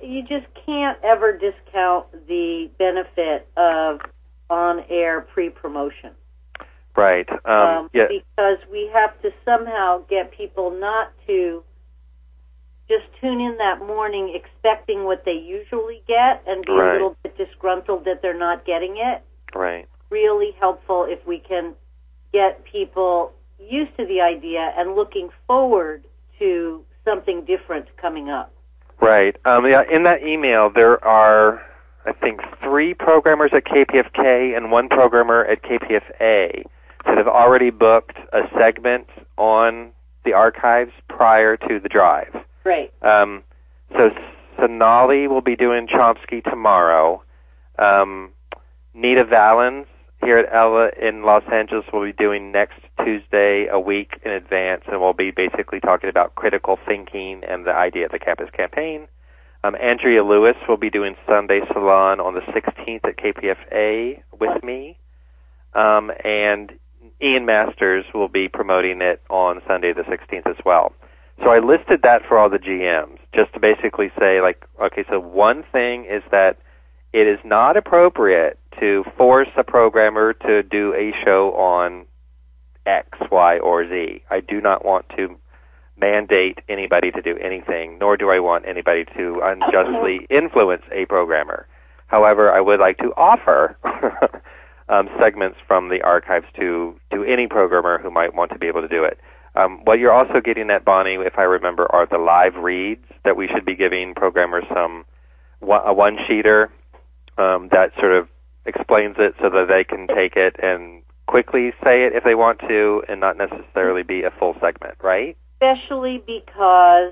you just can't ever discount the benefit of on-air pre-promotion. Right. Yeah. Because we have to somehow get people not to just tune in that morning expecting what they usually get and be a little bit disgruntled that they're not getting it. Right. Really helpful if we can get people used to the idea and looking forward to something different coming up. Right. Yeah, in that email, there are, I think, 3 programmers at KPFK and 1 programmer at KPFA that have already booked a segment on the archives prior to the drive. Great. So Sonali will be doing Chomsky tomorrow. Nita Valens here at Ella in Los Angeles will be doing next Tuesday a week in advance, and we'll be basically talking about critical thinking and the idea of the campus campaign. Andrea Lewis will be doing Sunday Salon on the 16th at KPFA with me. And Ian Masters will be promoting it on Sunday the 16th as well. So I listed that for all the GMs, just to basically say, like, okay, so one thing is that it is not appropriate to force a programmer to do a show on X, Y, or Z. I do not want to mandate anybody to do anything, nor do I want anybody to unjustly influence a programmer. However, I would like to offer segments from the archives to any programmer who might want to be able to do it. What you're also getting at, Bonnie, if I remember, are the live reads that we should be giving programmers a one-sheeter that sort of explains it so that they can take it and quickly say it if they want to and not necessarily be a full segment, right? Especially because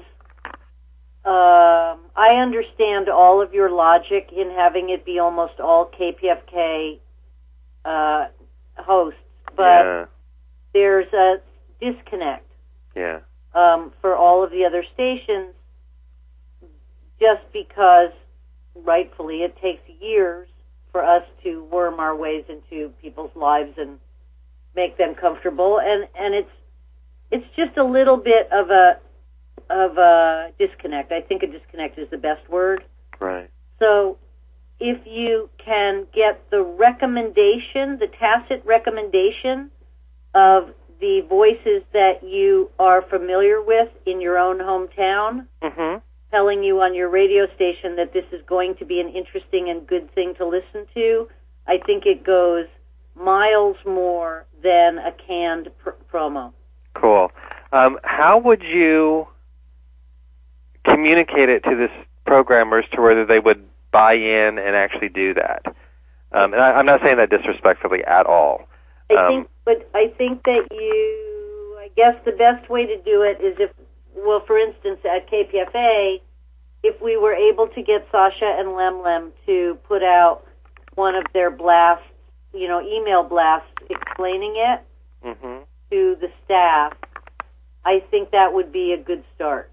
I understand all of your logic in having it be almost all KPFK hosts, but there's a disconnect for all of the other stations just because, rightfully, it takes years for us to worm our ways into people's lives and make them comfortable, and it's just a little bit of a disconnect. I think a disconnect is the best word. Right. So if you can get the recommendation, the tacit recommendation of the voices that you are familiar with in your own hometown, telling you on your radio station that this is going to be an interesting and good thing to listen to, I think it goes miles more than a canned promo. Cool. How would you communicate it to the programmers to whether they would buy in and actually do that? And I'm not saying that disrespectfully at all. I think that I guess the best way to do it is for instance, at KPFA, if we were able to get Sasha and Lemlem to put out one of their blasts, email blasts explaining it to the staff, I think that would be a good start.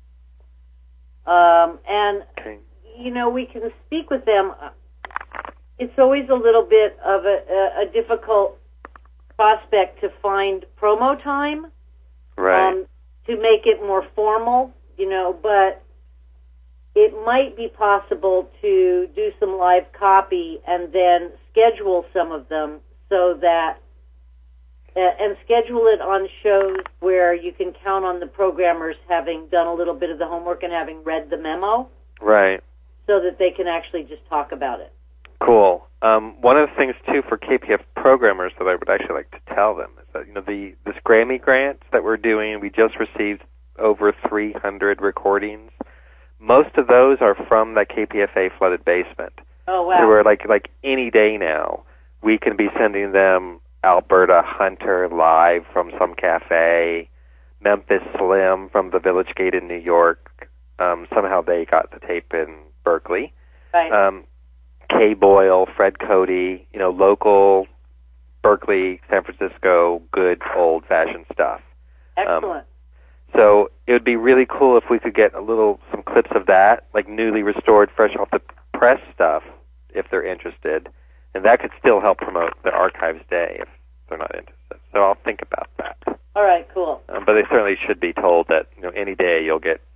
We can speak with them. It's always a little bit of a difficult prospect to find promo time, to make it more formal, but it might be possible to do some live copy and then schedule some of them so that, and schedule it on shows where you can count on the programmers having done a little bit of the homework and having read the memo. Right. So that they can actually just talk about it. Cool. One of the things, too, for KPF programmers that I would actually like to tell them is that, this Grammy grant that we're doing, we just received over 300 recordings. Most of those are from the KPFA flooded basement. Oh, wow. So we're like any day now, we can be sending them Alberta Hunter live from some cafe, Memphis Slim from the Village Gate in New York. Somehow they got the tape in Berkeley. Right. Kay Boyle, Fred Cody, local Berkeley, San Francisco, good old-fashioned stuff. Excellent. So it would be really cool if we could get some clips of that, like newly restored, fresh off the press stuff, if they're interested. And that could still help promote the Archives Day if they're not interested. So I'll think about that. All right, cool. But they certainly should be told that any day you'll get an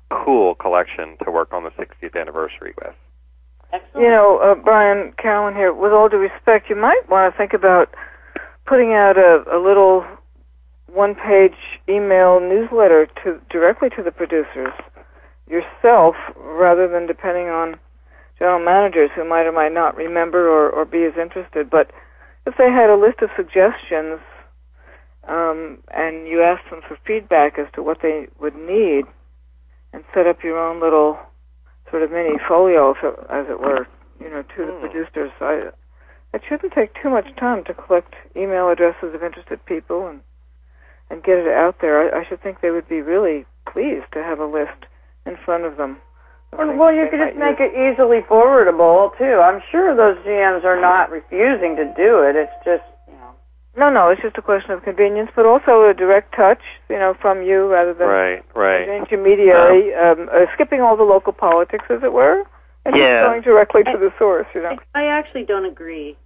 cool collection to work on the 60th anniversary with. Excellent. You know, Brian, Carolyn here, with all due respect, you might want to think about putting out a little one-page email newsletter directly to the producers yourself, rather than depending on general managers who might or might not remember or be as interested. But if they had a list of suggestions and you asked them for feedback as to what they would need, and set up your own little sort of mini folio, as it were, you know, to the producers, it shouldn't take too much time to collect email addresses of interested people and get it out there. I should think they would be really pleased to have a list in front of them. Well, you could just make it easily forwardable, too. I'm sure those GMs are not refusing to do it. It's just, you know. No, it's just a question of convenience, but also a direct touch, you know, from you rather than an intermediary, skipping all the local politics, as it were, and just going directly to the source, you know. I actually don't agree.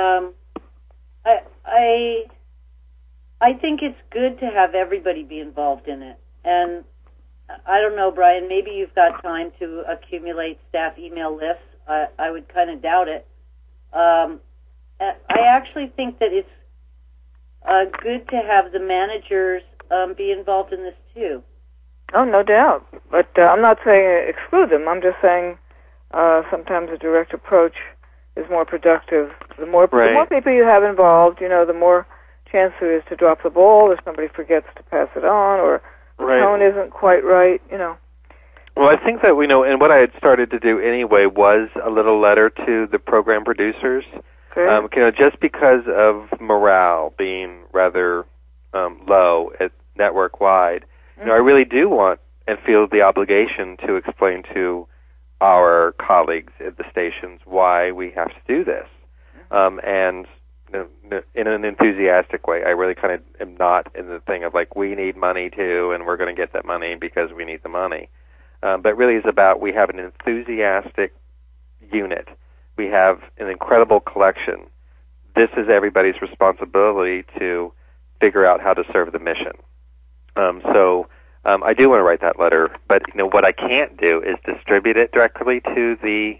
I think it's good to have everybody be involved in it. And I don't know, Brian, maybe you've got time to accumulate staff email lists. I would kind of doubt it. I actually think that it's good to have the managers be involved in this too. Oh, no doubt. But I'm not saying exclude them. I'm just saying sometimes a direct approach is more productive. The more people you have involved, you know, the more chance there is to drop the ball if somebody forgets to pass it on or the tone isn't quite right, you know. Well, I think that, you know, and what I had started to do anyway was a little letter to the program producers. You know, just because of morale being rather low at network-wide, you know, I really do want and feel the obligation to explain to our colleagues at the stations why we have to do this. And in an enthusiastic way. I really kind of am not in the thing of like, we need money too, and we're going to get that money because we need the money. But really it's about we have an enthusiastic unit. We have an incredible collection. This is everybody's responsibility to figure out how to serve the mission. So I do want to write that letter, but you know what I can't do is distribute it directly to the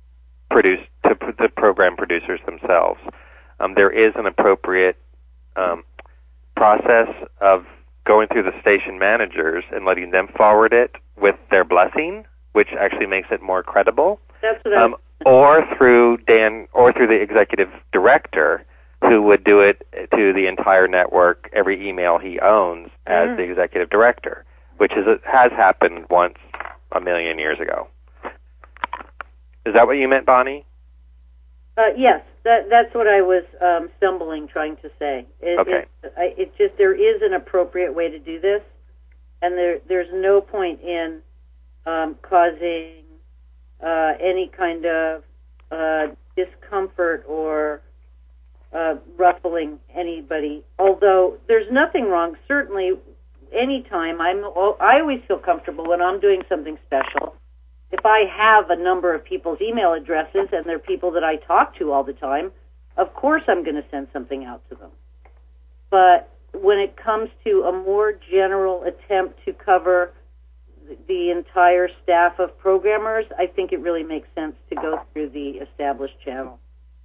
program producers themselves. There is an appropriate process of going through the station managers and letting them forward it with their blessing, which actually makes it more credible. That's what or through the executive director, who would do it to the entire network, every email he owns as the executive director, which has happened once a million years ago. Is that what you meant, Bonnie? Yes, that's what I was stumbling trying to say. It's just there is an appropriate way to do this, and there's no point in causing any kind of discomfort or ruffling anybody. Although there's nothing wrong, certainly, anytime I always feel comfortable when I'm doing something special. If I have a number of people's email addresses and they're people that I talk to all the time, of course I'm going to send something out to them. But when it comes to a more general attempt to cover the entire staff of programmers, I think it really makes sense to go through the established channel.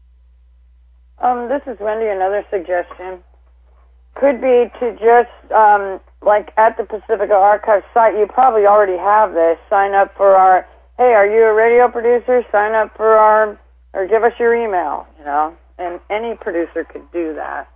This is Wendy. Another suggestion could be to just, like at the Pacifica Archive site, you probably already have this, sign up for our, hey, are you a radio producer? Sign up for our, or give us your email, you know, and any producer could do that.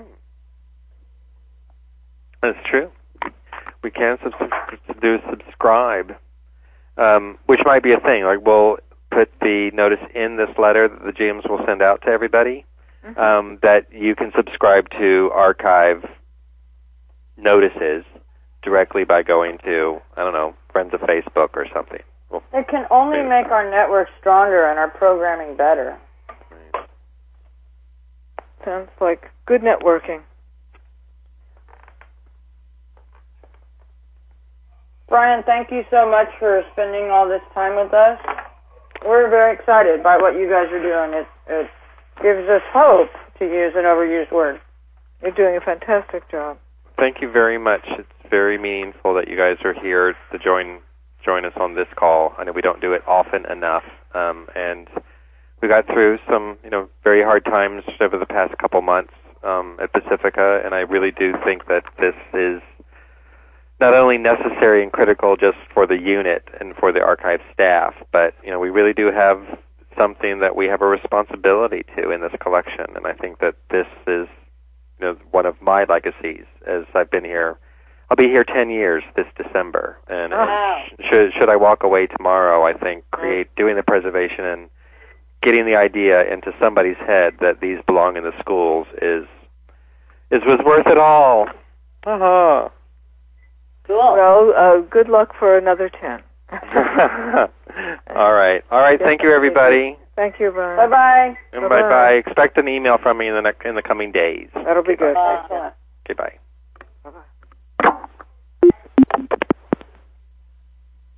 That's true. We can subscribe, which might be a thing. Like we'll put the notice in this letter that the GMs will send out to everybody, that you can subscribe to archive notices directly by going to, I don't know, Friends of Facebook or something. It can only make our network stronger and our programming better. Sounds like good networking. Brian, thank you so much for spending all this time with us. We're very excited by what you guys are doing. It gives us hope, to use an overused word. You're doing a fantastic job. Thank you very much. It's very meaningful that you guys are here to join join us on this call. I know we don't do it often enough, and we got through some, very hard times over the past couple months at Pacifica, and I really do think that this is not only necessary and critical just for the unit and for the archive staff, but we really do have something that we have a responsibility to in this collection, and I think that this is one of my legacies as I've been here. I'll be here 10 years this December, and should I walk away tomorrow, I think doing the preservation and getting the idea into somebody's head that these belong in the schools was worth it all. Uh-huh. Cool. Well, good luck for another 10. All right. Thank you, everybody. Thank you, Brian. Bye-bye. Bye-bye. Expect an email from me in the coming days. That'll be good. Okay, bye.